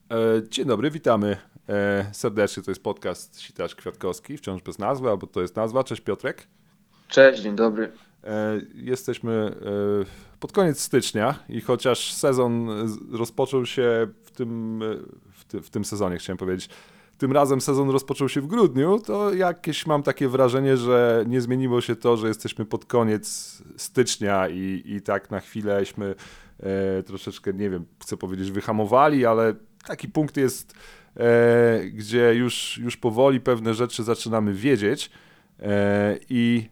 Dzień dobry, witamy serdecznie. To jest podcast Sitarz Kwiatkowski, wciąż bez nazwy, albo to jest nazwa. Cześć Piotrek. Cześć, dzień dobry. Jesteśmy pod koniec stycznia i chociaż sezon rozpoczął się w tym sezonie, chciałem powiedzieć, tym razem sezon rozpoczął się w grudniu, to jakieś mam takie wrażenie, że nie zmieniło się to, że jesteśmy pod koniec stycznia i tak na chwileśmy troszeczkę, nie wiem, chcę powiedzieć wyhamowali, ale taki punkt jest, gdzie już powoli pewne rzeczy zaczynamy wiedzieć i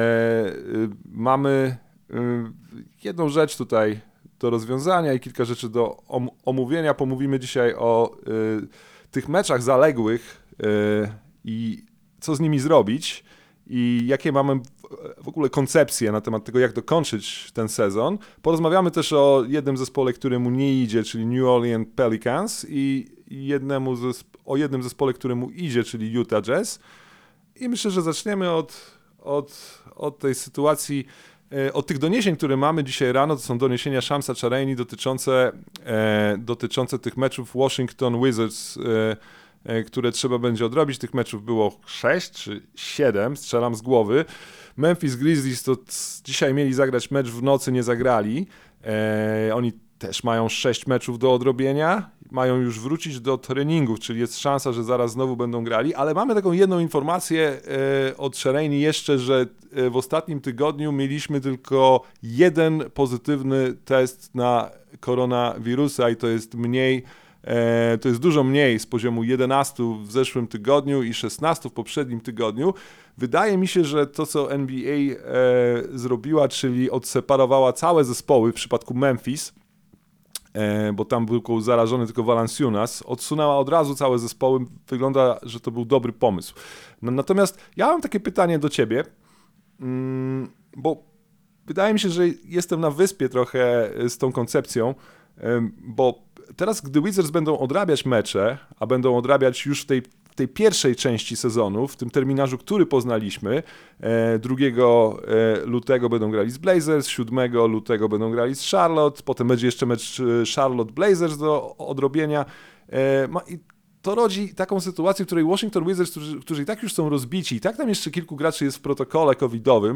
mamy jedną rzecz tutaj do rozwiązania i kilka rzeczy do omówienia. Pomówimy dzisiaj o tych meczach zaległych i co z nimi zrobić i jakie mamy w ogóle koncepcje na temat tego, jak dokończyć ten sezon. Porozmawiamy też o jednym zespole, któremu nie idzie, czyli New Orleans Pelicans i o jednym zespole, któremu idzie, czyli Utah Jazz. I myślę, że zaczniemy od tej sytuacji, od tych doniesień, które mamy dzisiaj rano. To są doniesienia Shamsa Charania dotyczące tych meczów Washington Wizards, które trzeba będzie odrobić. Tych meczów było 6 czy 7, strzelam z głowy. Memphis Grizzlies to dzisiaj mieli zagrać mecz w nocy, nie zagrali. Oni też mają 6 meczów do odrobienia, mają już wrócić do treningów, czyli jest szansa, że zaraz znowu będą grali, ale mamy taką jedną informację od Charania jeszcze, że w ostatnim tygodniu mieliśmy tylko jeden pozytywny test na koronawirusa i to jest mniej. To jest dużo mniej z poziomu 11 w zeszłym tygodniu i 16 w poprzednim tygodniu. Wydaje mi się, że to, co NBA zrobiła, czyli odseparowała całe zespoły w przypadku Memphis, bo tam był zarażony tylko Valanciunas, odsunęła od razu całe zespoły. Wygląda, że to był dobry pomysł. Natomiast ja mam takie pytanie do ciebie, bo wydaje mi się, że jestem na wyspie trochę z tą koncepcją, bo teraz, gdy Wizards będą odrabiać mecze, a będą odrabiać już w tej pierwszej części sezonu, w tym terminarzu, który poznaliśmy, 2 lutego będą grali z Blazers, 7 lutego będą grali z Charlotte, potem będzie jeszcze mecz Charlotte-Blazers do odrobienia. I to rodzi taką sytuację, w której Washington Wizards, którzy i tak już są rozbici, i tak tam jeszcze kilku graczy jest w protokole covidowym,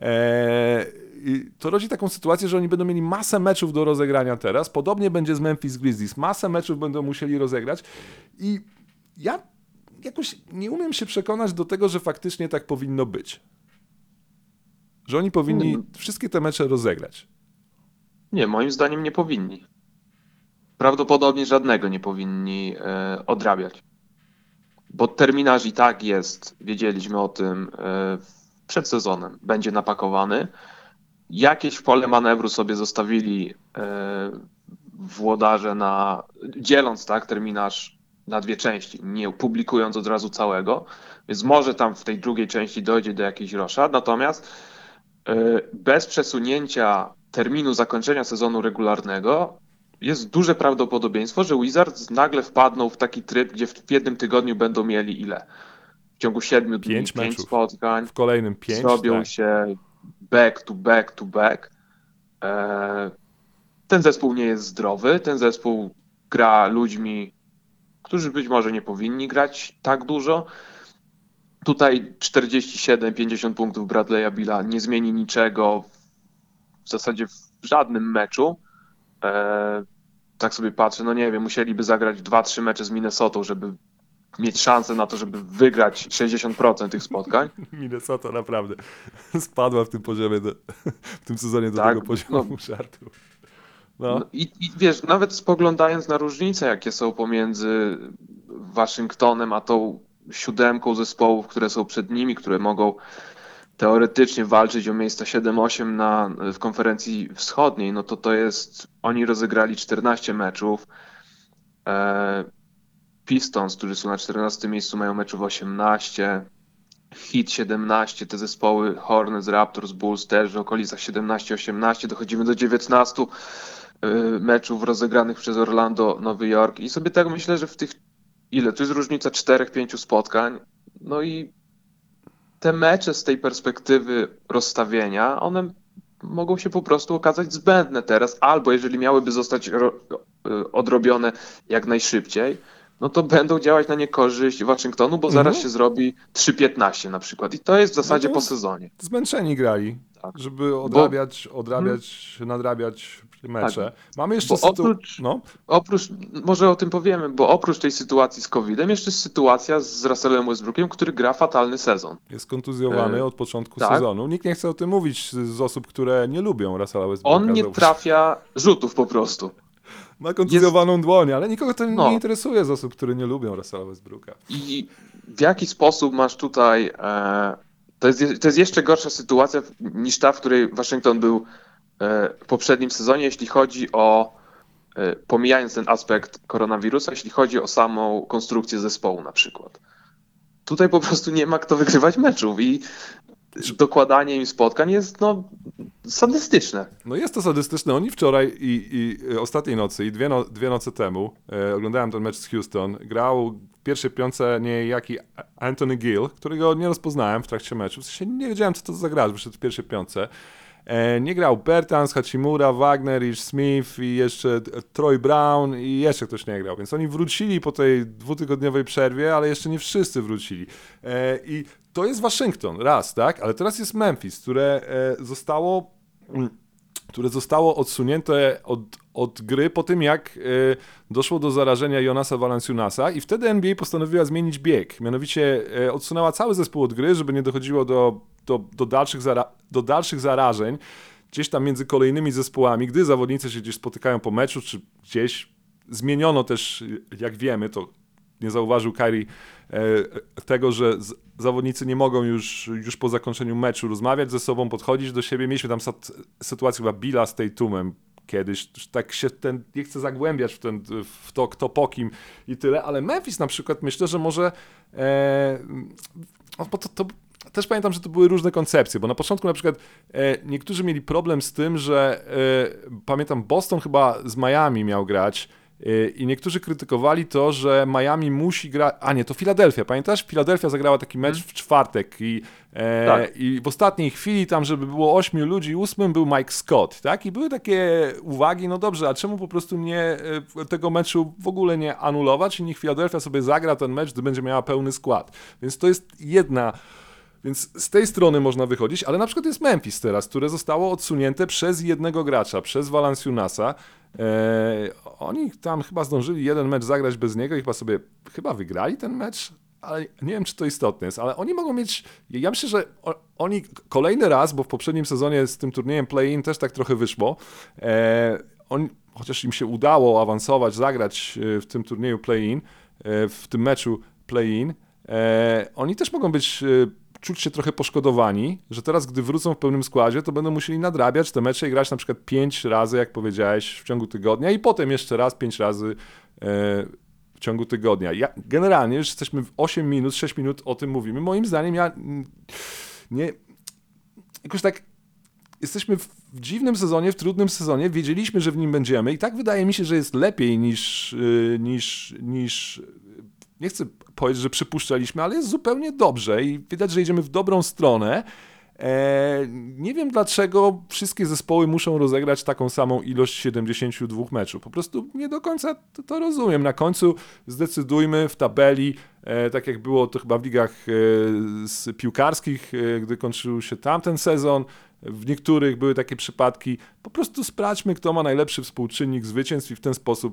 to rodzi taką sytuację, że oni będą mieli masę meczów do rozegrania teraz. Podobnie będzie z Memphis Grizzlies. Masę meczów będą musieli rozegrać i ja jakoś nie umiem się przekonać do tego, że faktycznie tak powinno być. Że oni powinni wszystkie te mecze rozegrać. Nie, moim zdaniem nie powinni. Prawdopodobnie żadnego nie powinni odrabiać. Bo terminarz i tak jest, wiedzieliśmy o tym przed sezonem, będzie napakowany. Jakieś pole manewru sobie zostawili włodarze dzieląc tak terminarz na 2 części, nie publikując od razu całego, więc może tam w tej drugiej części dojdzie do jakiejś roszad, natomiast bez przesunięcia terminu zakończenia sezonu regularnego jest duże prawdopodobieństwo, że Wizards nagle wpadną w taki tryb, gdzie w jednym tygodniu będą mieli ile? W ciągu 7 dni 5 5 meczów. spotkań, W kolejnym 5, zrobią tak. się back to back to back. Ten zespół nie jest zdrowy, ten zespół gra ludźmi, którzy być może nie powinni grać tak dużo. Tutaj 47-50 punktów Bradley'a Billa nie zmieni niczego w zasadzie w żadnym meczu. Tak sobie patrzę, no nie wiem, musieliby zagrać 2-3 mecze z Minnesotą, żeby mieć szansę na to, żeby wygrać 60% tych spotkań. Minnesota naprawdę spadła w tym poziomie, w tym sezonie do Tak, tego poziomu żartu. no i wiesz, nawet spoglądając na różnice, jakie są pomiędzy Waszyngtonem a tą 7 zespołów, które są przed nimi, które mogą teoretycznie walczyć o miejsca 7-8 w konferencji wschodniej, no to jest, oni rozegrali 14 meczów. Pistons, którzy są na 14 miejscu, mają meczów 18. Heat 17, te zespoły Hornets, Raptors, Bulls też w okolicach 17-18, dochodzimy do 19 meczów rozegranych przez Orlando, Nowy Jork i sobie tak myślę, że w tych, ile, tu jest różnica 4-5 spotkań, no i te mecze z tej perspektywy rozstawienia, one mogą się po prostu okazać zbędne teraz, albo jeżeli miałyby zostać odrobione jak najszybciej, no to będą działać na niekorzyść Waszyngtonu, bo zaraz się zrobi 3:15 na przykład. I to jest w zasadzie po sezonie. Zmęczeni grali, Tak. żeby nadrabiać mecze. Mamy jeszcze Oprócz, może o tym powiemy, bo oprócz tej sytuacji z COVID-em, jeszcze jest sytuacja z Russellem Westbrookiem, który gra fatalny sezon. Jest kontuzjowany od początku tak. sezonu. Nikt nie chce o tym mówić z osób, które nie lubią Russella Westbrooka. On nie trafia rzutów po prostu. Ma kontuzjowaną dłoń, ale nikogo to nie interesuje z osób, które nie lubią Russella Westbrooka. I w jaki sposób masz tutaj... To jest jeszcze gorsza sytuacja niż ta, w której Waszyngton był w poprzednim sezonie, jeśli chodzi o, pomijając ten aspekt koronawirusa, jeśli chodzi o samą konstrukcję zespołu na przykład. Tutaj po prostu nie ma kto wygrywać meczów i dokładanie im spotkań jest sadystyczne. No jest to sadystyczne. Oni wczoraj i ostatniej nocy i dwie noce temu, oglądałem ten mecz z Houston, grał w pierwszej piątce niejaki Anthony Gill, którego nie rozpoznałem w trakcie meczu. W sensie nie wiedziałem, co to za gracz, wyszedł w pierwszej piątce. Nie grał Bertans, Hachimura, Wagner, Ish Smith i jeszcze Troy Brown i jeszcze ktoś nie grał, więc oni wrócili po tej 2-tygodniowej przerwie, ale jeszcze nie wszyscy wrócili. I to jest Waszyngton, raz, tak? Ale teraz jest Memphis, które zostało odsunięte od gry po tym, jak doszło do zarażenia Jonasa Valanciunasa i wtedy NBA postanowiła zmienić bieg. Mianowicie odsunęła cały zespół od gry, żeby nie dochodziło do dalszych zarażeń gdzieś tam między kolejnymi zespołami, gdy zawodnicy się gdzieś spotykają po meczu, czy gdzieś zmieniono też, jak wiemy, to nie zauważył Kyrie tego, że zawodnicy nie mogą już po zakończeniu meczu rozmawiać ze sobą, podchodzić do siebie. Mieliśmy tam sytuację chyba Billa z Tatumem kiedyś, tak się nie chcę zagłębiać w to, kto po kim i tyle, ale Memphis na przykład myślę, że może bo to też pamiętam, że to były różne koncepcje, bo na początku na przykład niektórzy mieli problem z tym, że pamiętam Boston chyba z Miami miał grać i niektórzy krytykowali to, że Miami musi grać... A nie, to Filadelfia, pamiętasz? Filadelfia zagrała taki mecz w czwartek i w ostatniej chwili tam, żeby było 8 ludzi, 8 był Mike Scott, tak? I były takie uwagi, no dobrze, a czemu po prostu nie tego meczu w ogóle nie anulować i niech Filadelfia sobie zagra ten mecz, gdy będzie miała pełny skład. Więc to jest jedna... Więc z tej strony można wychodzić, ale na przykład jest Memphis teraz, które zostało odsunięte przez jednego gracza, przez Valanciunasa. Oni tam chyba zdążyli jeden mecz zagrać bez niego i chyba wygrali ten mecz, ale nie wiem, czy to istotne jest, ale oni mogą mieć... Ja myślę, że oni kolejny raz, bo w poprzednim sezonie z tym turniejem play-in też tak trochę wyszło, chociaż im się udało awansować, zagrać w tym turnieju play-in, w tym meczu play-in, oni też mogą czuć się trochę poszkodowani, że teraz, gdy wrócą w pełnym składzie, to będą musieli nadrabiać te mecze i grać na przykład 5 razy, jak powiedziałeś, w ciągu tygodnia i potem jeszcze raz 5 razy w ciągu tygodnia. Generalnie już jesteśmy w 8 minut, 6 minut o tym mówimy. Moim zdaniem jakoś tak jesteśmy w dziwnym sezonie, w trudnym sezonie, wiedzieliśmy, że w nim będziemy i tak wydaje mi się, że jest lepiej niż nie chcę powiedzieć, że przypuszczaliśmy, ale jest zupełnie dobrze i widać, że idziemy w dobrą stronę. Nie wiem, dlaczego wszystkie zespoły muszą rozegrać taką samą ilość 72 meczów. Po prostu nie do końca to rozumiem. Na końcu zdecydujmy w tabeli, tak jak było to chyba w ligach piłkarskich, gdy kończył się tamten sezon. W niektórych były takie przypadki. Po prostu sprawdźmy, kto ma najlepszy współczynnik zwycięstw i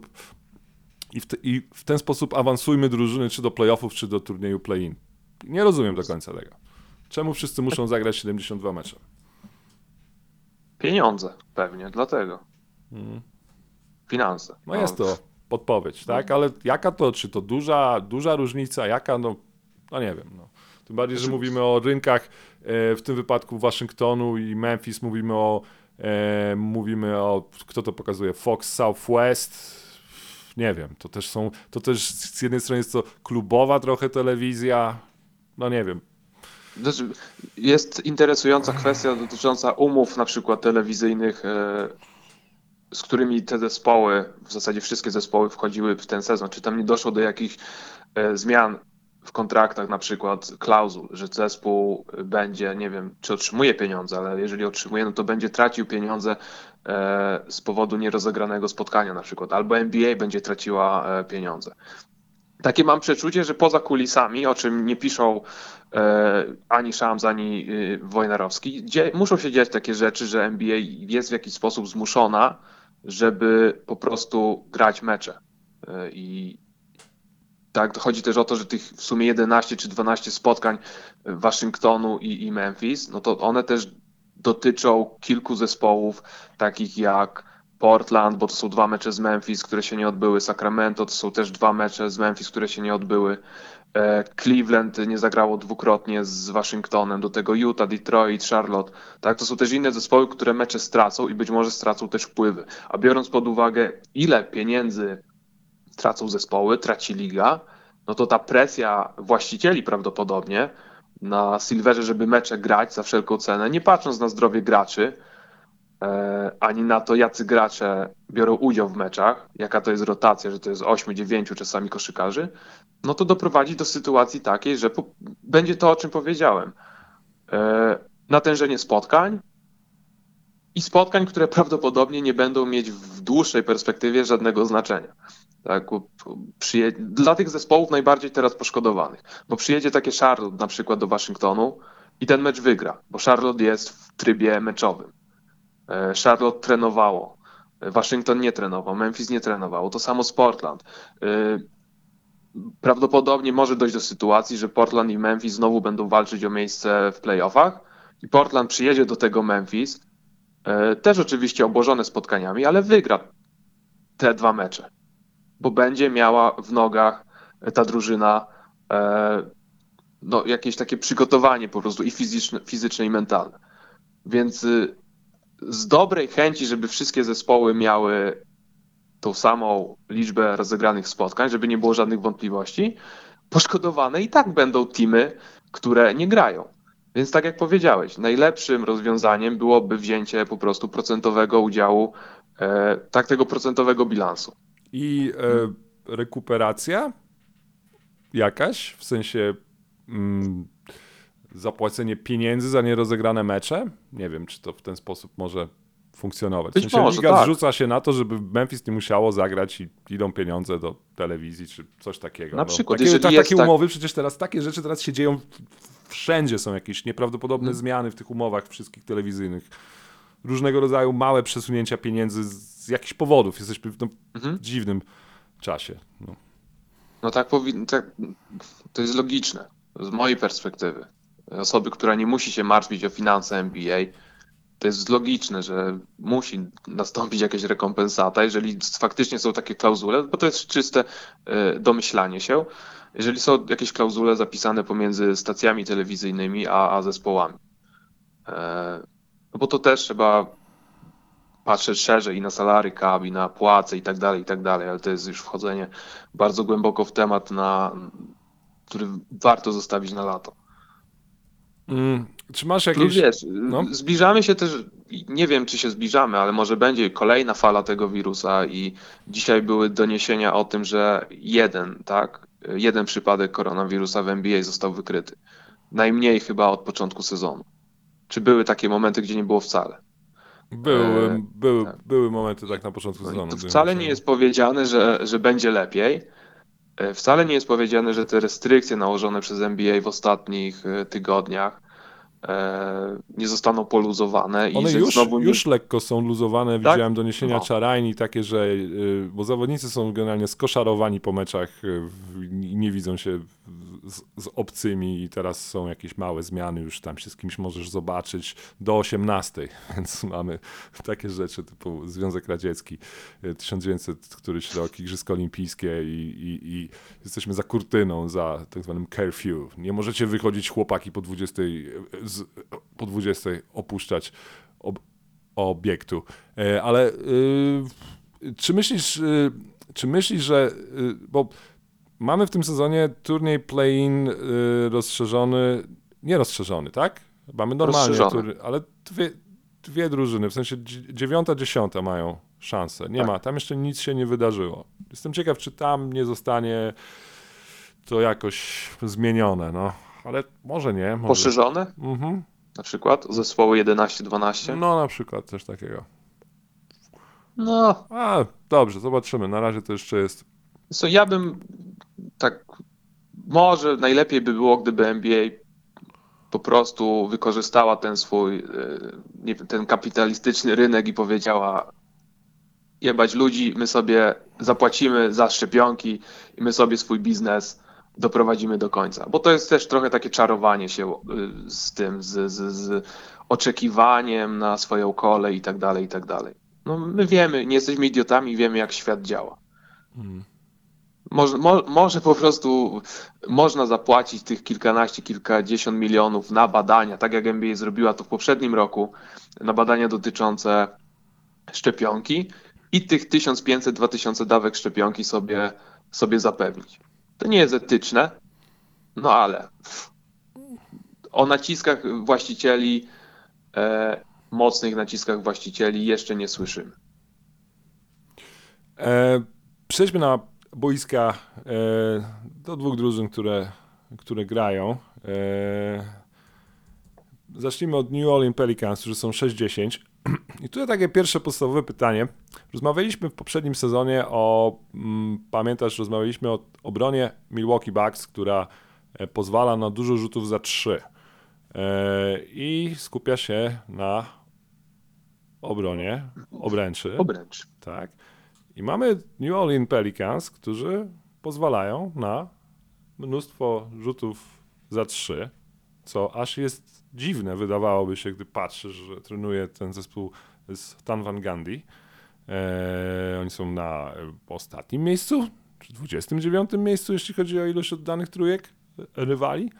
w ten sposób awansujmy drużyny czy do playoffów, czy do turnieju play-in. Nie rozumiem do końca tego. Czemu wszyscy muszą zagrać 72 mecze? Pieniądze pewnie, dlatego. Finanse. No jest to podpowiedź, tak? Ale jaka to? Czy to duża różnica? Jaka? No nie wiem. No. Tym bardziej, że mówimy o rynkach, w tym wypadku Waszyngtonu i Memphis, mówimy o kto to pokazuje? Fox Southwest. Nie wiem, to też z jednej strony jest to klubowa trochę telewizja, no nie wiem. Jest interesująca kwestia dotycząca umów na przykład telewizyjnych, z którymi te zespoły, w zasadzie wszystkie zespoły wchodziły w ten sezon. Czy tam nie doszło do jakichś zmian w kontraktach, na przykład klauzul, że zespół będzie, nie wiem, czy otrzymuje pieniądze, ale jeżeli otrzymuje, no to będzie tracił pieniądze z powodu nierozegranego spotkania na przykład, albo NBA będzie traciła pieniądze. Takie mam przeczucie, że poza kulisami, o czym nie piszą ani Shams, ani Wojnarowski, muszą się dziać takie rzeczy, że NBA jest w jakiś sposób zmuszona, żeby po prostu grać mecze. I tak, chodzi też o to, że tych w sumie 11 czy 12 spotkań Waszyngtonu i Memphis, no to one też dotyczą kilku zespołów, takich jak Portland, bo to są 2 mecze z Memphis, które się nie odbyły, Sacramento, to są też 2 mecze z Memphis, które się nie odbyły, Cleveland nie zagrało dwukrotnie z Waszyngtonem, do tego Utah, Detroit, Charlotte, tak, to są też inne zespoły, które mecze stracą i być może stracą też wpływy, a biorąc pod uwagę, ile pieniędzy tracą zespoły, traci liga, no to ta presja właścicieli prawdopodobnie na Silverze, żeby mecze grać za wszelką cenę, nie patrząc na zdrowie graczy, ani na to, jacy gracze biorą udział w meczach, jaka to jest rotacja, że to jest 8, 9 czasami koszykarzy, no to doprowadzi do sytuacji takiej, że będzie to, o czym powiedziałem. Natężenie spotkań i spotkań, które prawdopodobnie nie będą mieć w dłuższej perspektywie żadnego znaczenia. Tak, dla tych zespołów najbardziej teraz poszkodowanych, bo przyjedzie takie Charlotte na przykład do Waszyngtonu i ten mecz wygra, bo Charlotte jest w trybie meczowym. Charlotte trenowało, Waszyngton nie trenował, Memphis nie trenowało, to samo z Portland. Prawdopodobnie może dojść do sytuacji, że Portland i Memphis znowu będą walczyć o miejsce w playoffach i Portland przyjedzie do tego Memphis, też oczywiście obłożone spotkaniami, ale wygra te 2 mecze, bo będzie miała w nogach ta drużyna no, jakieś takie przygotowanie po prostu i fizyczne i mentalne. Więc z dobrej chęci, żeby wszystkie zespoły miały tą samą liczbę rozegranych spotkań, żeby nie było żadnych wątpliwości, poszkodowane i tak będą teamy, które nie grają. Więc tak jak powiedziałeś, najlepszym rozwiązaniem byłoby wzięcie po prostu procentowego udziału, tak tego procentowego bilansu. I rekuperacja jakaś, w sensie zapłacenie pieniędzy za nierozegrane mecze? Nie wiem, czy to w ten sposób może funkcjonować. W sensie liga zrzuca się na to, żeby Memphis nie musiało zagrać i idą pieniądze do telewizji, czy coś takiego. Na przykład, takie umowy, przecież teraz takie rzeczy teraz się dzieją wszędzie, są jakieś nieprawdopodobne zmiany w tych umowach wszystkich telewizyjnych. Różnego rodzaju małe przesunięcia pieniędzy z jakichś powodów. Jesteśmy w dziwnym czasie. No tak powinno, tak, to jest logiczne z mojej perspektywy. Osoby, która nie musi się martwić o finanse NBA, to jest logiczne, że musi nastąpić jakaś rekompensata, jeżeli faktycznie są takie klauzule, bo to jest czyste domyślanie się. Jeżeli są jakieś klauzule zapisane pomiędzy stacjami telewizyjnymi a zespołami. No bo to też trzeba patrzeć szerzej i na salary cap, i na płace i tak dalej, ale to jest już wchodzenie bardzo głęboko w temat, który warto zostawić na lato. Czy masz jakieś... Wiesz, zbliżamy się też, nie wiem czy się zbliżamy, ale może będzie kolejna fala tego wirusa i dzisiaj były doniesienia o tym, że jeden przypadek koronawirusa w NBA został wykryty. Najmniej chyba od początku sezonu. Czy były takie momenty, gdzie nie było wcale? Były momenty tak na początku sezonu. To wcale nie jest powiedziane, że będzie lepiej. Wcale nie jest powiedziane, że te restrykcje nałożone przez NBA w ostatnich tygodniach nie zostaną poluzowane. One już lekko są luzowane. Tak? Widziałem doniesienia Czarajni takie, że bo zawodnicy są generalnie skoszarowani po meczach i nie widzą się z obcymi i teraz są jakieś małe zmiany, już tam się z kimś możesz zobaczyć do 18, więc mamy takie rzeczy typu Związek Radziecki 1900 któryś rok, Igrzyska Olimpijskie i jesteśmy za kurtyną, za tak zwanym curfew. Nie możecie wychodzić chłopaki po 20 opuszczać obiektu. Ale czy myślisz, że bo mamy w tym sezonie turniej play-in rozszerzony, tak? Mamy normalnie, ale dwie drużyny, w sensie 9, 10 mają szansę. Nie ma, tam jeszcze nic się nie wydarzyło. Jestem ciekaw, czy tam nie zostanie to jakoś zmienione, no. Ale może nie. Może. Poszerzone? Na przykład zespoły 11-12? No na przykład coś takiego. No, Dobrze, zobaczymy. Na razie to jeszcze jest. ja bym tak, może najlepiej by było, gdyby NBA po prostu wykorzystała ten swój, nie wiem, ten kapitalistyczny rynek i powiedziała: jebać ludzi, my sobie zapłacimy za szczepionki i my sobie swój biznes doprowadzimy do końca. Bo to jest też trochę takie czarowanie się z tym, z oczekiwaniem na swoją kolej i tak dalej, i tak dalej. No my wiemy, nie jesteśmy idiotami, wiemy jak świat działa. Może po prostu można zapłacić tych kilkanaście, kilkadziesiąt milionów na badania, tak jak NBA zrobiła to w poprzednim roku, na badania dotyczące szczepionki i tych 1500-2000 dawek szczepionki sobie zapewnić. To nie jest etyczne, no ale o naciskach właścicieli, mocnych naciskach właścicieli jeszcze nie słyszymy. Przejdźmy na boiska do dwóch drużyn, które grają. Zacznijmy od New Orleans Pelicans, którzy są 6-10. I tutaj takie pierwsze podstawowe pytanie. Rozmawialiśmy w poprzednim sezonie pamiętasz, rozmawialiśmy o obronie Milwaukee Bucks, która pozwala na dużo rzutów za 3 i skupia się na obronie obręczy. Tak. I mamy New Orleans Pelicans, którzy pozwalają na mnóstwo rzutów za 3, co aż jest dziwne, wydawałoby się, gdy patrzysz, że trenuje ten zespół z Stan Van Gundy. Oni są na ostatnim miejscu, czy 29 miejscu, jeśli chodzi o ilość oddanych trójek rywali.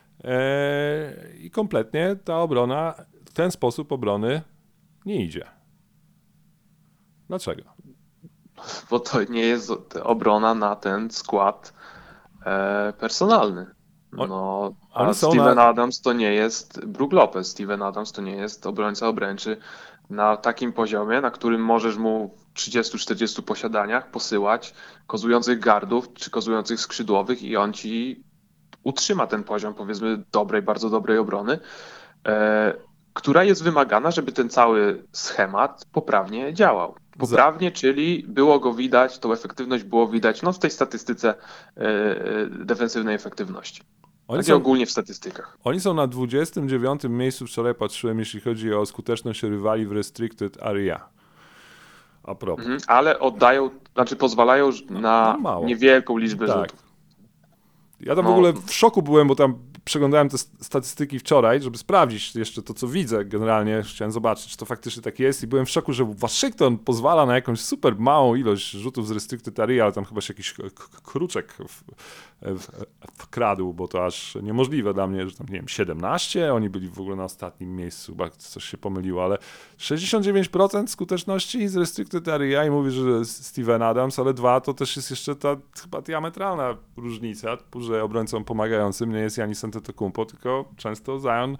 I kompletnie ta obrona, ten sposób obrony nie idzie. Dlaczego? Bo to nie jest obrona na ten skład personalny. No, a Steven Adams to nie jest Brook Lopez. Steven Adams to nie jest obrońca obręczy na takim poziomie, na którym możesz mu w 30-40 posiadaniach posyłać kozujących gardów czy kozujących skrzydłowych i on ci utrzyma ten poziom, powiedzmy, bardzo dobrej obrony, która jest wymagana, żeby ten cały schemat poprawnie działał. Poprawnie, czyli było go widać, tą efektywność było widać w tej statystyce defensywnej efektywności. Ogólnie w statystykach. Oni są na 29 miejscu, wczoraj patrzyłem, jeśli chodzi o skuteczność rywali w restricted area. A propos. Ale pozwalają na niewielką liczbę rzutów. Ja tam w ogóle w szoku byłem, bo tam przeglądałem te statystyki wczoraj, żeby sprawdzić jeszcze to, co widzę generalnie. Chciałem zobaczyć, czy to faktycznie tak jest i byłem w szoku, że Waszyngton pozwala na jakąś super małą ilość rzutów z restricted area, ale tam chyba się jakiś kruczek wkradł, bo to aż niemożliwe dla mnie, że tam, nie wiem, 17, oni byli w ogóle na ostatnim miejscu, chyba coś się pomyliło, ale 69% skuteczności z restricted area i mówi, że Steven Adams, ale 2 to też jest jeszcze ta chyba diametralna różnica, że obrońcom pomagającym nie jest Giannis Antetokounmpo, tylko często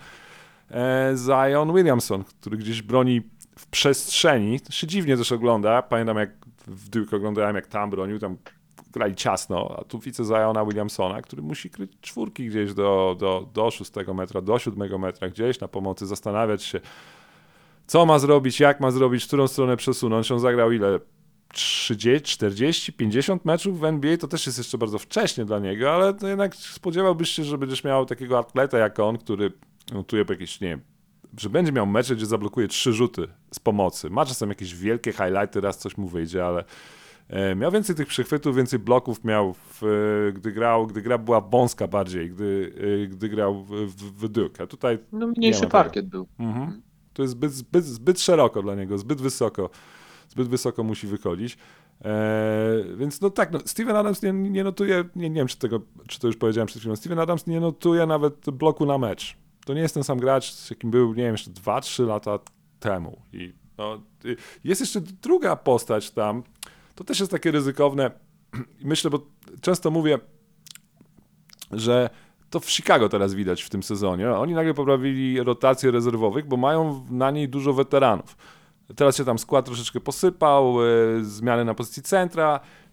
Zion Williamson, który gdzieś broni w przestrzeni. To się dziwnie też ogląda. Pamiętam, jak w Duke oglądałem, jak tam bronił, tam grali ciasno, a tu widzę Ziona Williamsona, który musi kryć czwórki gdzieś do 6 metra, do 7 metra, gdzieś na pomocy, zastanawiać się, co ma zrobić, jak ma zrobić, w którą stronę przesunąć. On zagrał ile? 30, 40, 50 meczów w NBA, to też jest jeszcze bardzo wcześnie dla niego, ale to jednak spodziewałbyś się, że będziesz miał takiego atleta jak on, który notuje jakieś, nie wiem, że będzie miał mecze, gdzie zablokuje 3 rzuty z pomocy. Ma czasem jakieś wielkie highlighty, raz coś mu wyjdzie, ale miał więcej tych przechwytów, więcej bloków miał, gdy gra była wąska bardziej, gdy grał w Duke. A tutaj mniejszy parkiet był. To jest zbyt szeroko dla niego, zbyt wysoko musi wychodzić. Więc Steven Adams nie notuje, nie wiem czy to już powiedziałem przed chwilą, Steven Adams nie notuje nawet bloku na mecz. To nie jest ten sam gracz, jakim był, nie wiem, jeszcze 2-3 lata temu. I jest jeszcze druga postać tam, to też jest takie ryzykowne. Myślę, bo często mówię, że to w Chicago teraz widać w tym sezonie. Oni nagle poprawili rotację rezerwowych, bo mają na niej dużo weteranów. Teraz się tam skład troszeczkę posypał, zmiany na pozycji centra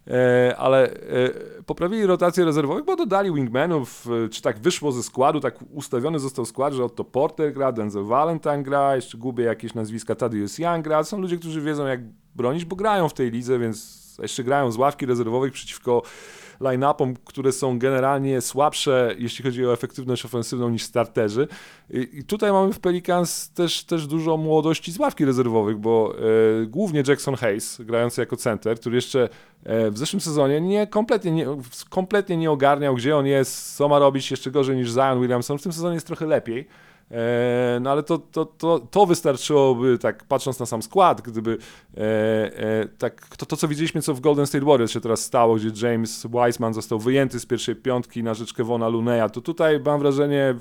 ale poprawili rotację rezerwowych, bo dodali wingmanów, czy tak wyszło ze składu, tak ustawiony został skład, że Otto Porter gra, Denzel Valentine gra, jeszcze gubię jakieś nazwiska, Thaddeus Young gra. Są ludzie, którzy wiedzą jak bronić, bo grają w tej lidze, więc jeszcze grają z ławki rezerwowych przeciwko line-upom, które są generalnie słabsze, jeśli chodzi o efektywność ofensywną niż starterzy. I tutaj mamy w Pelicans też dużo młodości z ławki rezerwowych, bo głównie Jackson Hayes, grający jako center, który jeszcze w zeszłym sezonie kompletnie nie ogarniał, gdzie on jest, co ma robić, jeszcze gorzej niż Zion Williamson. W tym sezonie jest trochę lepiej. No ale to wystarczyłoby, tak patrząc na sam skład, gdyby tak to co widzieliśmy, co w Golden State Warriors się teraz stało, gdzie James Wiseman został wyjęty z pierwszej piątki na rzecz Kevona Looney'a, to tutaj mam wrażenie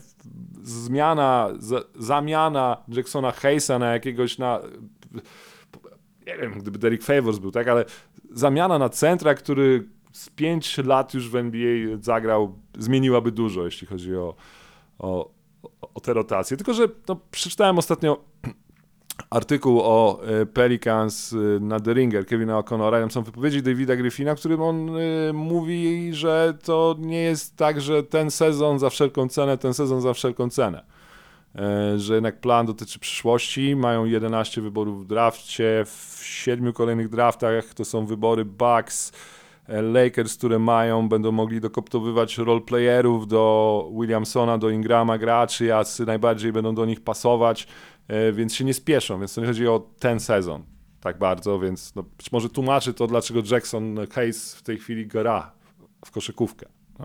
zamiana Jacksona Hayesa na jakiegoś nie wiem, gdyby Derek Favors był, tak, ale zamiana na centra, który z 5 lat już w NBA zagrał, zmieniłaby dużo, jeśli chodzi o te rotacje. Tylko że przeczytałem ostatnio artykuł o Pelicans na The Ringer, Kevina O'Connora, tam są wypowiedzi Davida Griffina, w którym on mówi, że to nie jest tak, że ten sezon za wszelką cenę. Że jednak plan dotyczy przyszłości, mają 11 wyborów w drafcie, w 7 kolejnych draftach to są wybory Bucks, Lakers, które będą mogli dokoptowywać roleplayerów do Williamsona, do Ingrama, graczy, jacy najbardziej będą do nich pasować, więc się nie spieszą, więc to nie chodzi o ten sezon tak bardzo, więc być może tłumaczy to, dlaczego Jackson Hayes w tej chwili gra w koszykówkę. No.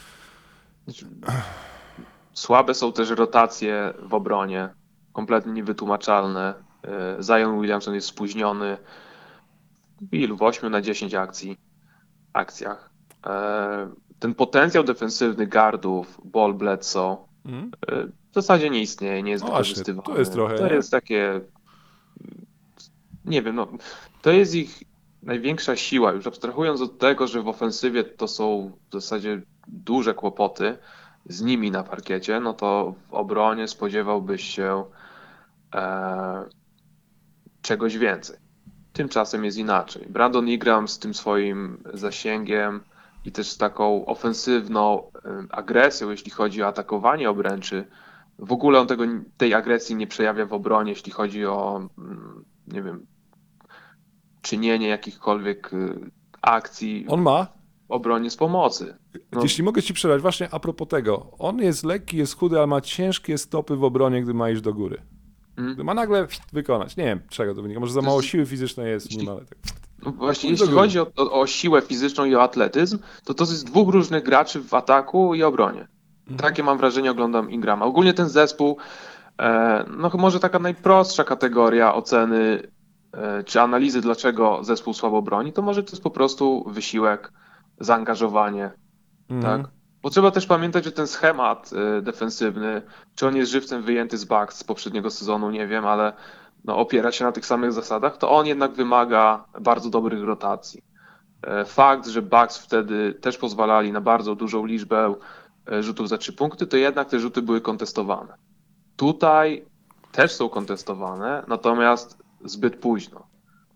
Słabe są też rotacje w obronie, kompletnie niewytłumaczalne. Zion Williamson jest spóźniony w 8 na 10 akcjach. Ten potencjał defensywny guardów, Ball, Bledsoe w zasadzie nie istnieje, nie jest wykorzystywany. To jest takie, nie wiem, to jest ich największa siła, już abstrahując od tego, że w ofensywie to są w zasadzie duże kłopoty z nimi na parkiecie, no to w obronie spodziewałbyś się czegoś więcej. Tymczasem jest inaczej. Brandon Ingram z tym swoim zasięgiem i też z taką ofensywną agresją, jeśli chodzi o atakowanie obręczy, w ogóle on tej agresji nie przejawia w obronie, jeśli chodzi o, nie wiem, czynienie jakichkolwiek akcji On ma w obronie z pomocy. Jeśli mogę ci przerwać, właśnie a propos tego, on jest lekki, jest chudy, ale ma ciężkie stopy w obronie, gdy ma iść do góry. Gdy ma nagle wykonać. Nie wiem, czego to wynika. Może za mało siły fizycznej jest nim, ale tak. No właśnie, jeśli chodzi o siłę fizyczną i o atletyzm, to jest dwóch różnych graczy w ataku i obronie. Takie mam wrażenie, oglądam Ingrama. Ogólnie ten zespół, może taka najprostsza kategoria oceny czy analizy, dlaczego zespół słabo broni, to może to jest po prostu wysiłek, zaangażowanie, tak? Bo trzeba też pamiętać, że ten schemat defensywny, czy on jest żywcem wyjęty z Bucks z poprzedniego sezonu, nie wiem, ale opiera się na tych samych zasadach, to on jednak wymaga bardzo dobrych rotacji. Fakt, że Bucks wtedy też pozwalali na bardzo dużą liczbę rzutów za 3 punkty, to jednak te rzuty były kontestowane. Tutaj też są kontestowane, natomiast zbyt późno.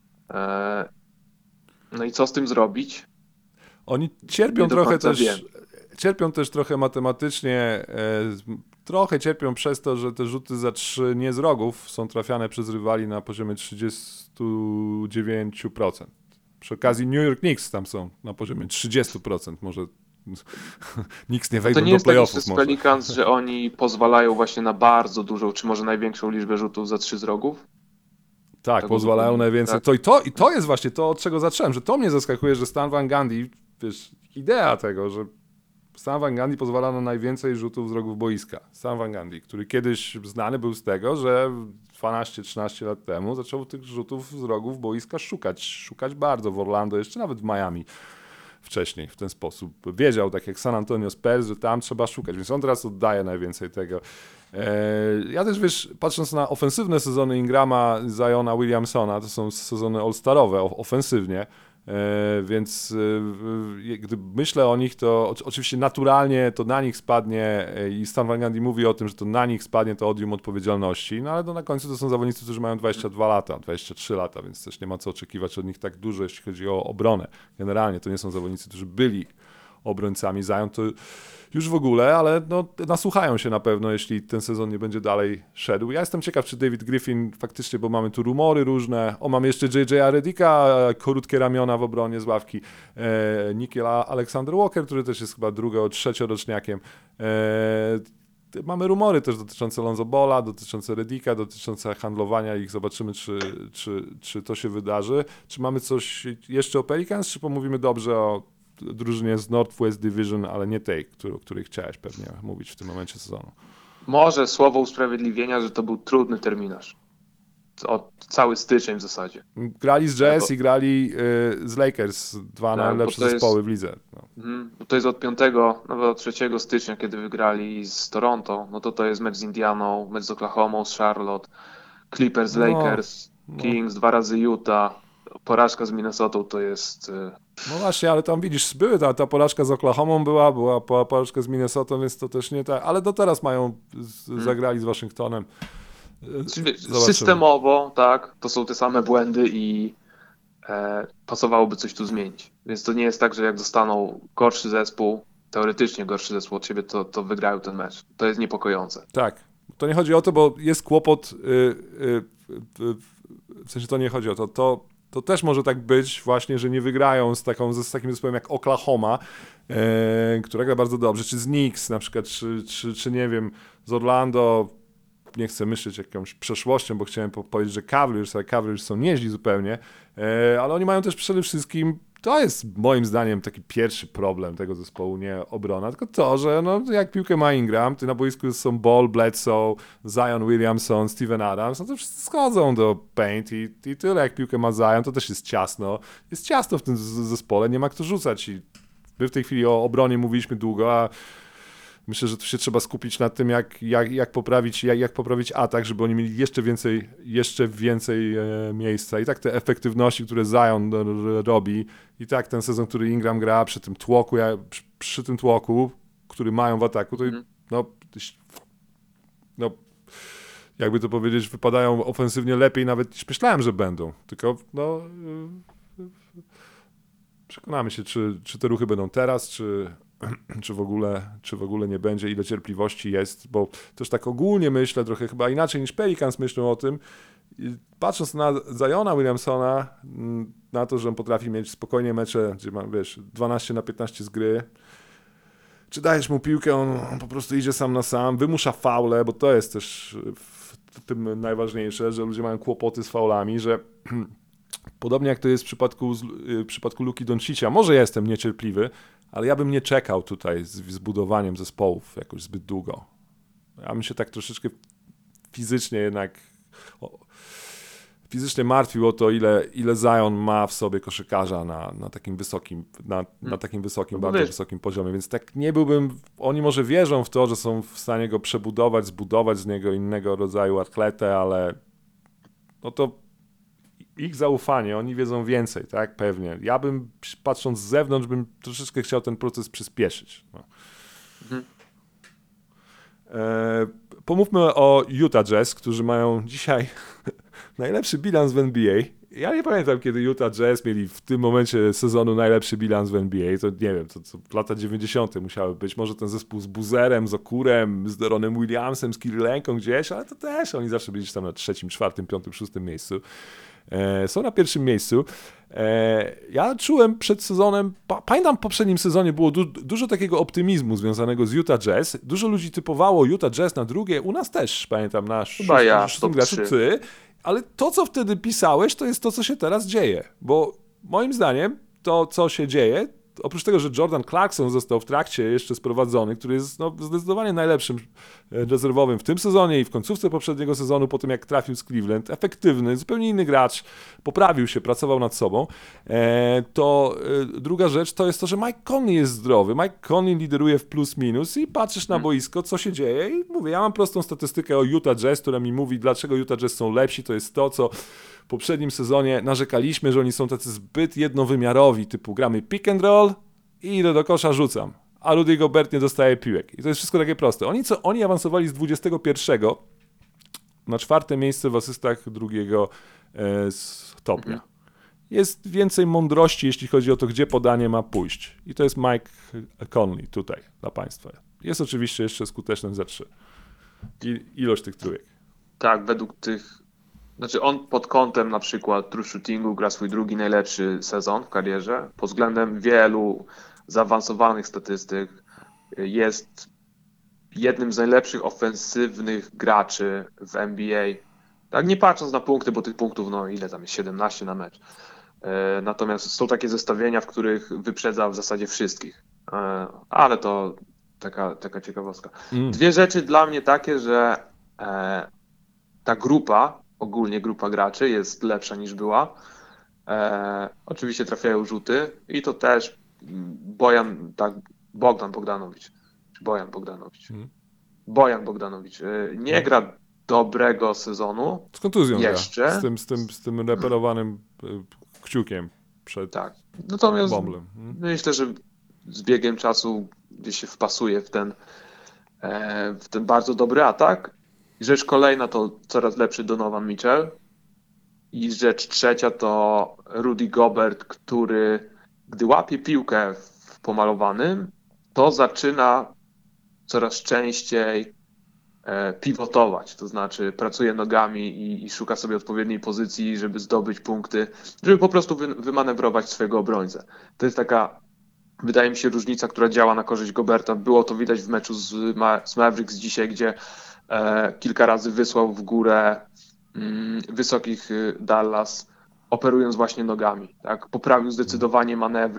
No i co z tym zrobić? Oni cierpią też trochę matematycznie, trochę cierpią przez to, że te rzuty za 3 nie z rogów są trafiane przez rywali na poziomie 39%. Przy okazji New York Knicks tam są na poziomie 30%, może Knicks nie wejdą do playoffów. To nie jest tak Pelicans, że oni pozwalają właśnie na bardzo dużą, czy może największą liczbę rzutów za 3 z rogów? Tak, pozwalają najwięcej. Tak. I to jest właśnie to, od czego zacząłem, że to mnie zaskakuje, że Stan Van Gundy, wiesz, idea tego, że Stan Van Gundy pozwala na najwięcej rzutów z rogów boiska. Stan Van Gundy, który kiedyś znany był z tego, że 12-13 lat temu zaczął tych rzutów z rogów boiska szukać bardzo w Orlando, jeszcze nawet w Miami wcześniej w ten sposób. Wiedział, tak jak San Antonio Spurs, że tam trzeba szukać, więc on teraz oddaje najwięcej tego. Ja też, wiesz, patrząc na ofensywne sezony Ingrama, Ziona, Williamsona, to są sezony all-starowe ofensywnie, Więc gdy myślę o nich, to oczywiście naturalnie to na nich spadnie i Stan Van Gundy mówi o tym, że to na nich spadnie to odium odpowiedzialności, no ale na końcu to są zawodnicy, którzy mają 22 lata, 23 lata, więc też nie ma co oczekiwać od nich tak dużo, jeśli chodzi o obronę. Generalnie to nie są zawodnicy, którzy byli obrońcami, Zion to już w ogóle, ale no, nasłuchają się na pewno, jeśli ten sezon nie będzie dalej szedł. Ja jestem ciekaw, czy David Griffin faktycznie, bo mamy tu rumory różne, mamy jeszcze J.J. Redicka, krótkie ramiona w obronie z ławki, Nickel Alexander Walker, który też jest chyba trzecioroczniakiem. Mamy rumory też dotyczące Lonzo Balla, dotyczące Redicka, dotyczące handlowania ich. Zobaczymy, czy to się wydarzy. Czy mamy coś jeszcze o Pelicans, czy pomówimy dobrze o drużynie z Northwest Division, ale nie tej, o której chciałeś pewnie mówić w tym momencie sezonu. Może słowo usprawiedliwienia, że to był trudny terminarz. Cały styczeń w zasadzie. Grali z Jazz i grali z Lakers, dwa najlepsze zespoły w lidze. No. To jest od 5, nawet od 3 stycznia, kiedy wygrali z Toronto, no to jest mecz z Indianą, mecz z Oklahomą, z Charlotte, Clippers, Lakers, Kings, 2 razy Utah, porażka z Minnesotą to jest... No właśnie, ale tam widzisz, ta porażka z Oklahomą była porażka z Minnesotą, więc to też nie tak, ale do teraz zagrali z Waszyngtonem. Systemowo, tak, to są te same błędy i pasowałoby coś tu zmienić. Więc to nie jest tak, że jak dostaną gorszy zespół, teoretycznie gorszy zespół od siebie, to wygrają ten mecz. To jest niepokojące. Tak, to nie chodzi o to, bo jest kłopot, w sensie to nie chodzi o to, to też może tak być właśnie, że nie wygrają z takim zespołem jak Oklahoma, która gra bardzo dobrze, czy z Knicks na przykład, czy nie wiem, z Orlando. Nie chcę myśleć jakąś przeszłością, bo chciałem powiedzieć, że Cavaliers są nieźli zupełnie, ale oni mają też przede wszystkim, to jest moim zdaniem taki pierwszy problem tego zespołu, nie obrona, tylko to, że no, jak piłkę ma Ingram, ty na boisku są Ball, Bledsoe, Zion Williamson, Steven Adams, no to wszyscy schodzą do paint i tyle, jak piłkę ma Zion, to też jest ciasno. Jest ciasno w tym zespole, nie ma kto rzucać i my w tej chwili o obronie mówiliśmy długo, a myślę, że tu się trzeba skupić na tym, jak poprawić atak, żeby oni mieli jeszcze więcej miejsca. I tak te efektywności, które Zion robi, i tak ten sezon, który Ingram gra przy tym tłoku, który mają w ataku, to no jakby to powiedzieć, wypadają ofensywnie lepiej nawet niż myślałem, że będą. Tylko przekonamy się, czy te ruchy będą teraz, czy w ogóle nie będzie, ile cierpliwości jest, bo też tak ogólnie myślę trochę chyba inaczej niż Pelicans myślą o tym, patrząc na Ziona Williamsona, na to, że on potrafi mieć spokojnie mecze, gdzie ma, 12-15 z gry, czy dajesz mu piłkę, on po prostu idzie sam na sam, wymusza faule, bo to jest też w tym najważniejsze, że ludzie mają kłopoty z faulami, że podobnie jak to jest w przypadku Luki Doncicia, może jestem niecierpliwy, ale ja bym nie czekał tutaj z budowaniem zespołów jakoś zbyt długo. Ja bym się tak troszeczkę fizycznie martwił o to, ile Zion ma w sobie koszykarza na takim wysokim, bardzo wysokim poziomie, więc tak nie byłbym, oni może wierzą w to, że są w stanie go przebudować, zbudować z niego innego rodzaju atletę, ale no to ich zaufanie, oni wiedzą więcej, tak, pewnie. Ja bym, patrząc z zewnątrz, bym troszeczkę chciał ten proces przyspieszyć. No. Pomówmy o Utah Jazz, którzy mają dzisiaj najlepszy bilans w NBA. Ja nie pamiętam, kiedy Utah Jazz mieli w tym momencie sezonu najlepszy bilans w NBA. To nie wiem, to lata 90. musiały być. Może ten zespół z Boozerem, z Okurem, z Deronem Williamsem, z Kirilenką gdzieś, ale to też oni zawsze byli tam na 3., 4., 5., 6. miejscu. Są na 1. miejscu. Ja czułem przed sezonem, pamiętam w poprzednim sezonie było dużo takiego optymizmu związanego z Utah Jazz. Dużo ludzi typowało Utah Jazz na drugie, u nas też, pamiętam, na 6. graczu ty, ale to, co wtedy pisałeś, to jest to, co się teraz dzieje, bo moim zdaniem to, co się dzieje, oprócz tego, że Jordan Clarkson został w trakcie jeszcze sprowadzony, który jest zdecydowanie najlepszym rezerwowym w tym sezonie i w końcówce poprzedniego sezonu, po tym jak trafił z Cleveland, efektywny, zupełnie inny gracz, poprawił się, pracował nad sobą, to druga rzecz to jest to, że Mike Conley jest zdrowy. Mike Conley lideruje w plus minus i patrzysz na boisko, co się dzieje i mówię, ja mam prostą statystykę o Utah Jazz, która mi mówi, dlaczego Utah Jazz są lepsi, to jest to, co poprzednim sezonie narzekaliśmy, że oni są tacy zbyt jednowymiarowi, typu gramy pick and roll i idę do kosza, rzucam, a Rudy Gobert nie dostaje piłek. I to jest wszystko takie proste. Oni awansowali z 21 na 4. miejsce w asystach drugiego stopnia. Jest więcej mądrości, jeśli chodzi o to, gdzie podanie ma pójść. I to jest Mike Conley tutaj dla Państwa. Jest oczywiście jeszcze skuteczny za 3. Ilość tych trójek. Tak, według tych... Znaczy on pod kątem na przykład true shootingu gra swój drugi najlepszy sezon w karierze. Pod względem wielu zaawansowanych statystyk jest jednym z najlepszych ofensywnych graczy w NBA. Tak, nie patrząc na punkty, bo tych punktów, no ile tam jest, 17 na mecz. Natomiast są takie zestawienia, w których wyprzedza w zasadzie wszystkich. Ale to taka ciekawostka. Dwie rzeczy dla mnie takie, że ta grupa, ogólnie grupa graczy jest lepsza niż była. Oczywiście trafiają rzuty i to też Bojan Bogdanowicz nie gra dobrego sezonu. Z kontuzją jeszcze. Gra. Z tym reperowanym kciukiem przed Natomiast bąblem. myślę, że z biegiem czasu gdzieś się wpasuje w ten bardzo dobry atak. I rzecz kolejna to coraz lepszy Donovan Mitchell. I rzecz trzecia to Rudy Gobert, który gdy łapie piłkę w pomalowanym, to zaczyna coraz częściej pivotować, to znaczy pracuje nogami i szuka sobie odpowiedniej pozycji, żeby zdobyć punkty, żeby po prostu wymanewrować swojego obrońcę. To jest taka, wydaje mi się, różnica, która działa na korzyść Goberta. Było to widać w meczu z Mavericks dzisiaj, gdzie kilka razy wysłał w górę wysokich Dallas, operując właśnie nogami. Tak? Poprawił zdecydowanie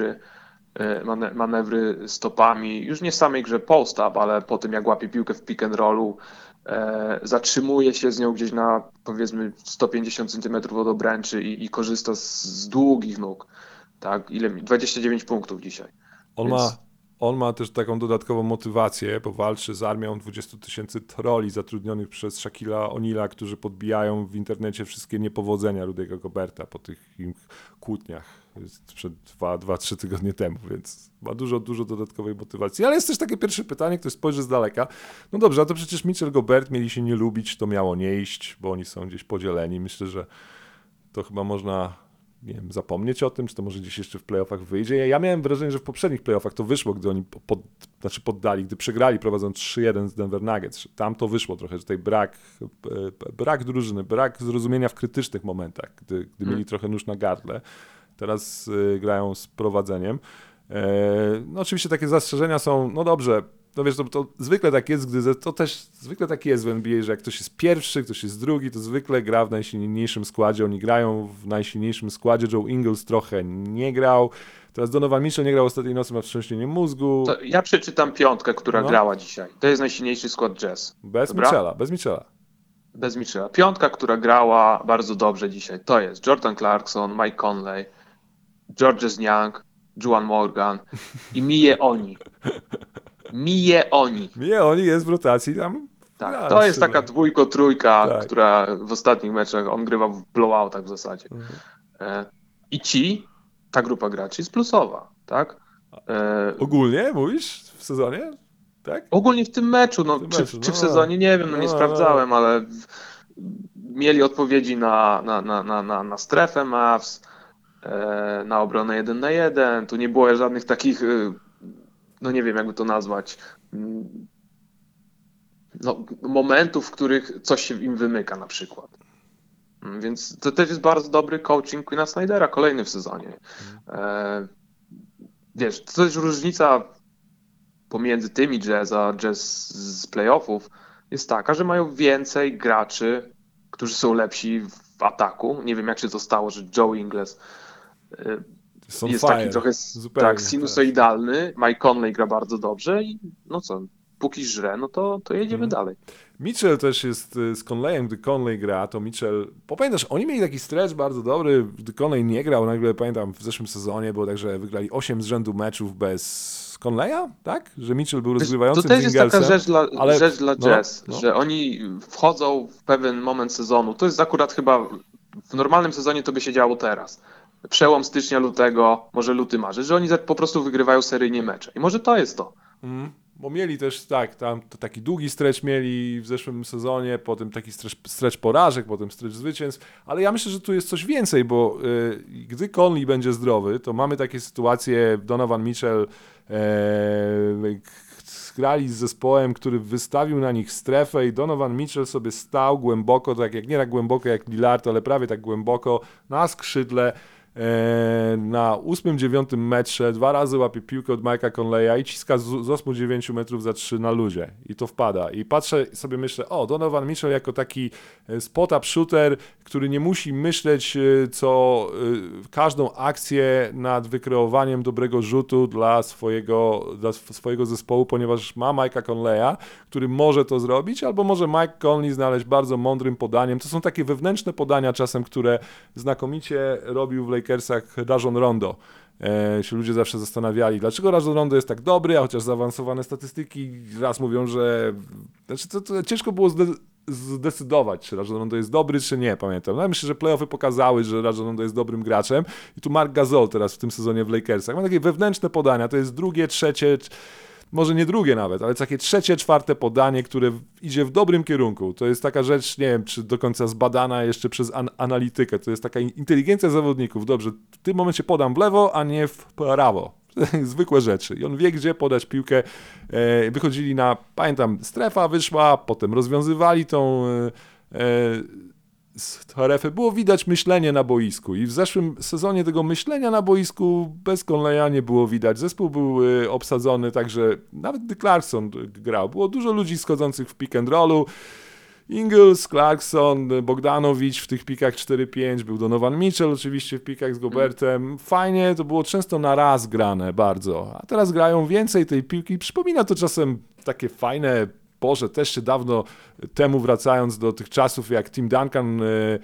manewry stopami, już nie w samej grze post-up, ale po tym jak łapie piłkę w pick and rollu, zatrzymuje się z nią gdzieś na powiedzmy 150 cm od obręczy i korzysta z długich nóg. Tak? 29 punktów dzisiaj. On ma też taką dodatkową motywację, bo walczy z armią 20 000 troli zatrudnionych przez Shaquilla O'Neala, którzy podbijają w internecie wszystkie niepowodzenia Rudy'ego Goberta po tych ich kłótniach przed 2-3 tygodnie temu, więc ma dużo dodatkowej motywacji. Ale jest też takie pierwsze pytanie, ktoś spojrzy z daleka. No dobrze, a to przecież Mitchell Gobert mieli się nie lubić, to miało nie iść, bo oni są gdzieś podzieleni. Myślę, że to chyba można... nie wiem, zapomnieć o tym, czy to może gdzieś jeszcze w playoffach wyjdzie. Ja miałem wrażenie, że w poprzednich playoffach to wyszło, gdy oni poddali, gdy przegrali prowadząc 3-1 z Denver Nuggets. Tam to wyszło trochę, że tutaj brak drużyny, brak zrozumienia w krytycznych momentach, gdy mieli trochę nóż na gardle. Teraz grają z prowadzeniem. No oczywiście takie zastrzeżenia są, no dobrze, no wiesz, to zwykle tak jest, to też zwykle tak jest w NBA, że jak ktoś jest pierwszy, ktoś jest drugi, to zwykle gra w najsilniejszym składzie. Oni grają w najsilniejszym składzie. Joe Ingles trochę nie grał. Teraz Donovan Mitchell nie grał ostatniej nocy, ma wstrząśnienie mózgu. To ja przeczytam piątkę, która grała dzisiaj. To jest najsilniejszy skład Jazz. Bez Mitchella. Piątka, która grała bardzo dobrze dzisiaj, to jest Jordan Clarkson, Mike Conley, Georges Niang, Juwan Morgan i Mije Oni. Mije Oni jest w rotacji tam. Tak, to jest taka dwójka-trójka, która w ostatnich meczach on grywa w blowoutach w zasadzie. I ta grupa graczy jest plusowa, tak? Ogólnie mówisz w sezonie? Tak? Ogólnie w tym meczu, czy w sezonie, nie wiem, nie sprawdzałem, ale mieli odpowiedzi na strefę Mavs, na obronę 1 na 1, tu nie było żadnych takich, no nie wiem jakby to nazwać, momentów, w których coś się im wymyka na przykład. Więc to też jest bardzo dobry coaching Quina Snydera, kolejny w sezonie. Wiesz, to jest różnica pomiędzy tymi Jazz a Jazz z playoffów jest taka, że mają więcej graczy, którzy są lepsi w ataku. Nie wiem jak się to stało, że Joe Ingles jest taki trochę sinusoidalny. Mike Conley gra bardzo dobrze i póki żre, no to jedziemy dalej. Mitchell też jest z Conleyem, gdy Conley gra, to Mitchell... Pamiętasz, oni mieli taki stretch bardzo dobry, gdy Conley nie grał, nagle pamiętam w zeszłym sezonie było tak, że wygrali 8 z rzędu meczów bez Conleya, tak? Że Mitchell był rozgrywającym z Ingelsem. To też jest taka rzecz dla Jazz, no. że oni wchodzą w pewien moment sezonu, to jest akurat chyba w normalnym sezonie to by się działo teraz. Przełom stycznia, lutego, może luty, marzec, że oni po prostu wygrywają seryjnie mecze. I może to jest to. Bo mieli też tam taki długi stretch mieli w zeszłym sezonie, potem taki stretch porażek, potem stretch zwycięstw, ale ja myślę, że tu jest coś więcej, bo gdy Conley będzie zdrowy, to mamy takie sytuacje, Donovan Mitchell grali z zespołem, który wystawił na nich strefę i Donovan Mitchell sobie stał głęboko, nie tak głęboko jak Lillard, ale prawie tak głęboko na skrzydle. Na 8-9 metrze 2 razy łapie piłkę od Mike'a Conleya i ciska z 8-9 metrów za 3 na luzie i to wpada. I patrzę sobie, myślę, Donovan Mitchell jako taki spot-up shooter, który nie musi myśleć każdą akcję nad wykreowaniem dobrego rzutu dla swojego zespołu, ponieważ ma Mike'a Conleya, który może to zrobić, albo może Mike Conley znaleźć bardzo mądrym podaniem. To są takie wewnętrzne podania czasem, które znakomicie robił w Lakersach Rajon Rondo. Się ludzie zawsze zastanawiali, dlaczego Rajon Rondo jest tak dobry, a chociaż zaawansowane statystyki raz mówią, że to ciężko było zdecydować, czy Rajon Rondo jest dobry, czy nie, pamiętam. No, myślę, że playoffy pokazały, że Rajon Rondo jest dobrym graczem i tu Marc Gasol teraz w tym sezonie w Lakersach ma takie wewnętrzne podania, to jest drugie, trzecie, może nie drugie nawet, ale takie trzecie, czwarte podanie, które idzie w dobrym kierunku. To jest taka rzecz, nie wiem, czy do końca zbadana jeszcze przez analitykę. To jest taka inteligencja zawodników. Dobrze, w tym momencie podam w lewo, a nie w prawo. Zwykłe rzeczy. I on wie, gdzie podać piłkę. Wychodzili pamiętam, strefa wyszła, potem rozwiązywali tą strefę. Było widać myślenie na boisku i w zeszłym sezonie tego myślenia na boisku bez Conleya nie było widać. Zespół był obsadzony, także nawet Dick Clarkson grał. Było dużo ludzi schodzących w pick and rollu. Ingles, Clarkson, Bogdanowicz w tych pikach 4-5, był Donovan Mitchell oczywiście w pikach z Gobertem. Fajnie, to było często na raz grane bardzo, a teraz grają więcej tej piłki. Przypomina to czasem takie fajne, Boże, też się dawno temu wracając do tych czasów, jak Tim Duncan,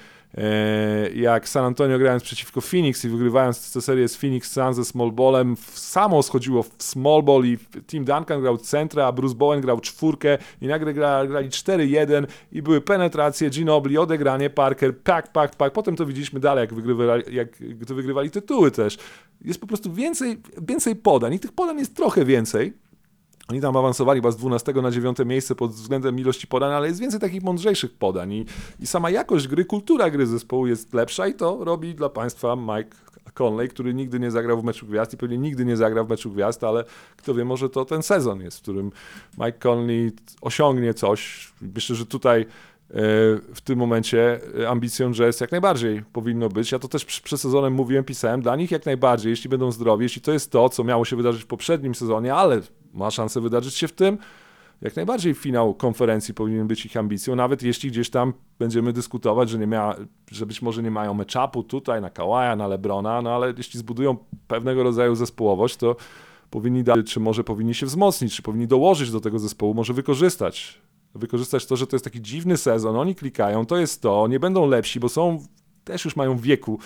jak San Antonio grając przeciwko Phoenix i wygrywając tę serię z Phoenix Suns ze small ballem, samo schodziło w small ball i Tim Duncan grał centra, a Bruce Bowen grał czwórkę i nagle grali 4-1 i były penetracje, Ginobili, odegranie, Parker, pak. Potem to widzieliśmy dalej, jak wygrywali tytuły też. Jest po prostu więcej podań i tych podań jest trochę więcej. Oni tam awansowali chyba z 12 na 9 miejsce pod względem ilości podań, ale jest więcej takich mądrzejszych podań i sama jakość gry, kultura gry zespołu jest lepsza i to robi dla państwa Mike Conley, który nigdy nie zagrał w meczu gwiazd i pewnie nigdy nie zagra w meczu gwiazd, ale kto wie, może to ten sezon jest, w którym Mike Conley osiągnie coś. Myślę, że tutaj w tym momencie ambicją Jazz jak najbardziej powinno być. Ja to też przed sezonem mówiłem, pisałem, dla nich jak najbardziej, jeśli będą zdrowi, jeśli to jest to, co miało się wydarzyć w poprzednim sezonie, ale ma szansę wydarzyć się w tym, jak najbardziej finał konferencji powinien być ich ambicją, nawet jeśli gdzieś tam będziemy dyskutować, że być może nie mają match-upu tutaj na Kawaja, na LeBrona, no ale jeśli zbudują pewnego rodzaju zespołowość, to powinni czy może powinni się wzmocnić, czy powinni dołożyć do tego zespołu, może wykorzystać to, że to jest taki dziwny sezon, oni klikają, to jest to, nie będą lepsi, bo też już mają wieku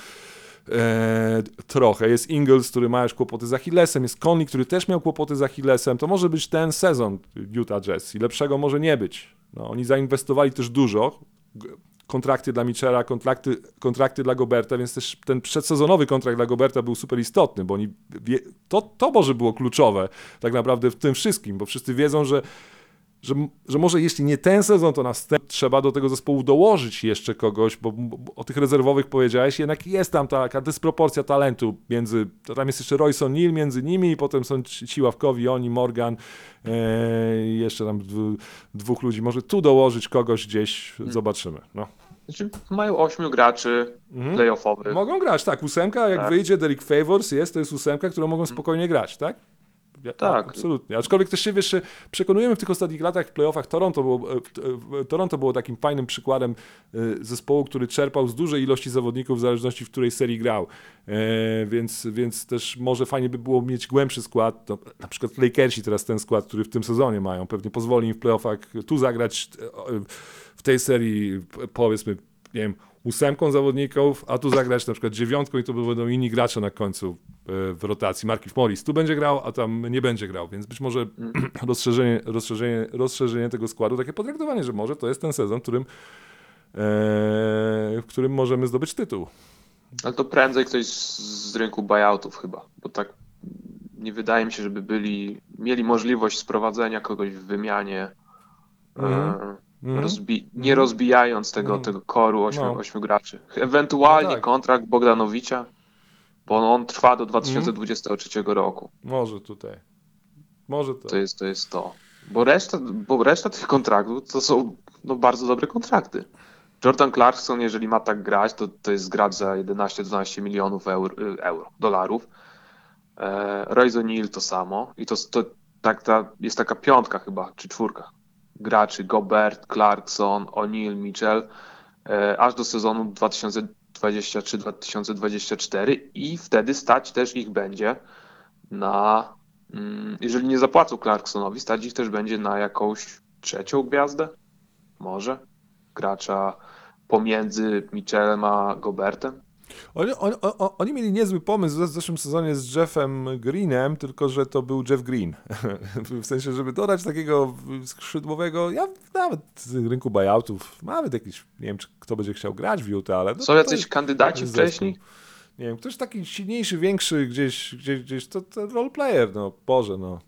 trochę. Jest Ingles, który ma już kłopoty z Achillesem, jest Conley, który też miał kłopoty z Achillesem. To może być ten sezon Utah Jazz i lepszego może nie być. No, oni zainwestowali też dużo. Kontrakty dla Mitchella, kontrakty dla Goberta, więc też ten przedsezonowy kontrakt dla Goberta był super istotny, bo to może było kluczowe tak naprawdę w tym wszystkim, bo wszyscy wiedzą, że może jeśli nie ten sezon, to trzeba do tego zespołu dołożyć jeszcze kogoś, bo o tych rezerwowych powiedziałeś, jednak jest tam taka dysproporcja talentu tam jest jeszcze Royce O'Neal między nimi i potem są ci ławkowi, oni, Morgan, jeszcze tam dwóch ludzi, może tu dołożyć kogoś gdzieś, zobaczymy. No. Znaczy, mają 8 graczy playoffowych. Mogą grać, tak, 8, jak wyjdzie Derek Favors, to jest 8, którą mogą spokojnie grać, tak? Tak. Absolutnie. Aczkolwiek też się, przekonujemy w tych ostatnich latach w playoffach. Toronto było takim fajnym przykładem zespołu, który czerpał z dużej ilości zawodników w zależności w której serii grał. Więc też może fajnie by było mieć głębszy skład. To, na przykład Lakersi teraz ten skład, który w tym sezonie mają, pewnie pozwoli im w playoffach tu zagrać w tej serii, powiedzmy, nie wiem, 8 zawodników, a tu zagrać na przykład 9 i to będą inni gracze na końcu w rotacji. Markieff Morris tu będzie grał, a tam nie będzie grał, więc być może rozszerzenie tego składu, takie potraktowanie, że może to jest ten sezon, w którym w którym możemy zdobyć tytuł. Ale to prędzej ktoś z rynku buyoutów chyba, bo tak nie wydaje mi się, żeby mieli możliwość sprowadzenia kogoś w wymianie, nie rozbijając tego koru ośmiu graczy. Ewentualnie tak. kontrakt Bogdanowicza, bo on trwa do 2023 roku. Może tutaj. Może to. To jest to. Bo reszta tych kontraktów to są bardzo dobre kontrakty. Jordan Clarkson, jeżeli ma tak grać, to jest gracz za 11-12 milionów dolarów. Royce O'Neal to samo. I to jest taka piątka chyba, czy czwórka graczy. Gobert, Clarkson, O'Neal, Mitchell, aż do sezonu 2023-2024 i wtedy stać też ich będzie na, jeżeli nie zapłacą Clarksonowi, stać ich też będzie na jakąś trzecią gwiazdę, może gracza pomiędzy Mitchellem a Gobertem. Oni mieli niezły pomysł w zeszłym sezonie z Jeffem Greenem, tylko że to był Jeff Green. W sensie, żeby dodać takiego skrzydłowego, ja nawet z rynku buyoutów, nawet jakiś, nie wiem, czy kto będzie chciał grać w Utah, ale... Są jacyś kandydaci wcześniej? Nie wiem, ktoś taki silniejszy, większy, gdzieś to roleplayer, no Boże, no.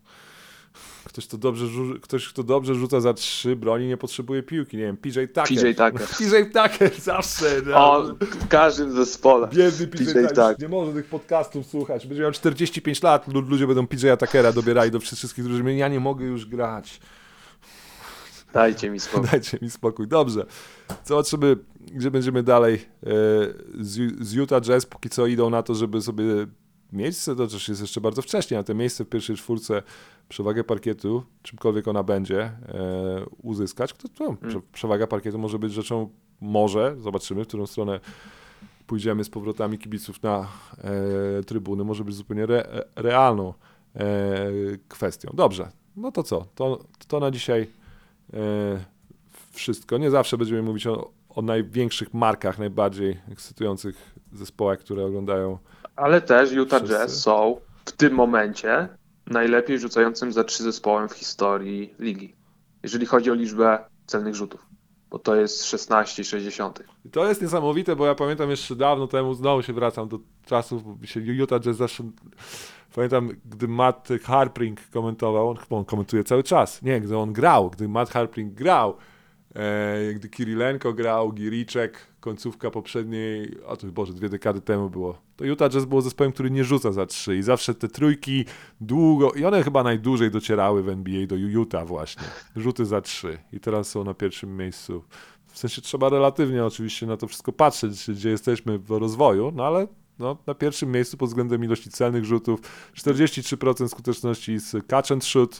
Ktoś, kto dobrze rzuca za 3, broni, nie potrzebuje piłki. Nie wiem, PJ Tucker. PJ Tucker zawsze. No. O, w każdym zespole. Biedny PJ Tucker. Nie może tych podcastów słuchać. Będzie miał 45 lat, ludzie będą PJ Tuckera dobierali do wszystkich, którzy ja nie mogę już grać. Dajcie mi spokój. Dajcie mi spokój. Dobrze. Zobaczymy, gdzie będziemy dalej. Z Utah Jazz póki co idą na to, żeby sobie miejsce, to też jest jeszcze bardzo wcześnie, a te miejsce w pierwszej czwórce, przewagę parkietu, czymkolwiek ona będzie, uzyskać. Przewaga parkietu może być rzeczą, zobaczymy, w którą stronę pójdziemy z powrotami kibiców na trybuny, może być zupełnie realną kwestią. Dobrze, no to co? To na dzisiaj wszystko. Nie zawsze będziemy mówić o największych markach, najbardziej ekscytujących zespołach, które oglądają. Ale też Utah Jazz są w tym momencie najlepiej rzucającym za 3 zespołem w historii ligi, jeżeli chodzi o liczbę celnych rzutów, bo to jest 16,6. I to jest niesamowite, bo ja pamiętam jeszcze dawno temu, znowu się wracam do czasów, bo się Utah Jazz zawsze... Pamiętam, gdy Matt Harpring komentował, on komentuje cały czas, nie, gdy on grał, gdy Matt Harpring grał, gdy Kirilenko grał, Giriczek, końcówka poprzedniej, Boże, 2 dekady temu było, to Utah Jazz było zespołem, który nie rzuca za 3 i zawsze te trójki długo, i one chyba najdłużej docierały w NBA do Utah właśnie, rzuty za 3 i teraz są na pierwszym miejscu. W sensie trzeba relatywnie oczywiście na to wszystko patrzeć, gdzie jesteśmy w rozwoju, no ale na pierwszym miejscu pod względem ilości celnych rzutów, 43% skuteczności z catch and shoot,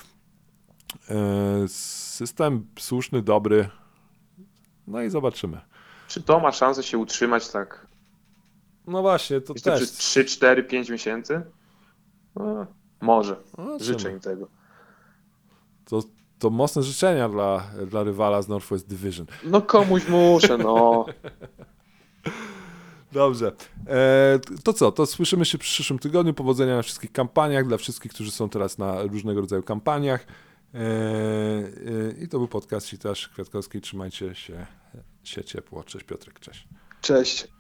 system słuszny, dobry, no i zobaczymy. Czy to ma szansę się utrzymać tak? No właśnie, to też. Przez 3, 4, 5 miesięcy? No, może. Życzę im tego. To mocne życzenia dla rywala z Northwest Division. No komuś muszę, no. Dobrze. To co? To słyszymy się w przyszłym tygodniu. Powodzenia na wszystkich kampaniach, dla wszystkich, którzy są teraz na różnego rodzaju kampaniach. I to był podcast Sitarz Kwiatkowski. Trzymajcie się ciepło. Cześć Piotrek, cześć. Cześć.